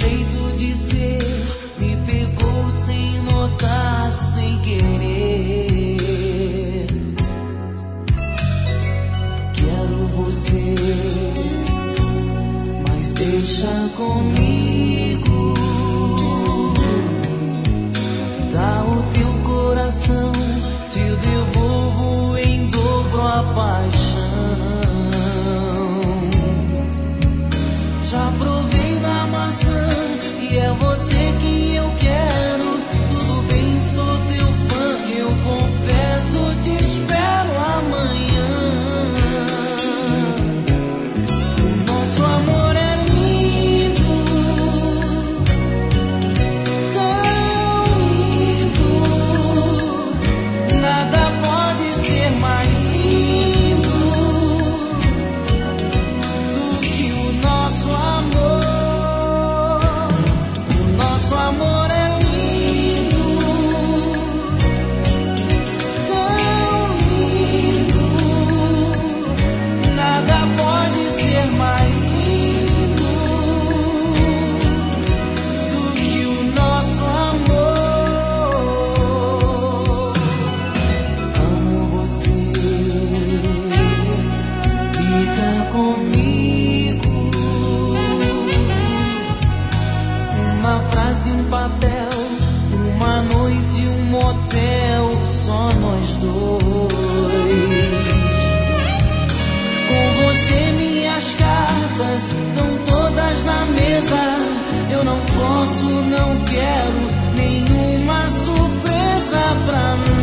jeito de ser me pegou sem notar, sem querer. Quero você, mas deixa comigo. Dá o teu coração, te devolvo em dobro a paixão. Já provei da maçã e é você que eu quero. Tudo bem, sou teu fã, eu confesso, te espero amanhã. Nosso amor é lindo, tão lindo. Nada pode ser mais lindo do que o nosso amor. O nosso amor é lindo, tão lindo. Nada pode ser mais lindo do que o nosso amor. Amo você, fica comigo. Uma frase, um papel, uma noite, um motel, só nós dois. Com você minhas cartas estão todas na mesa. Eu não posso, não quero nenhuma surpresa pra nós.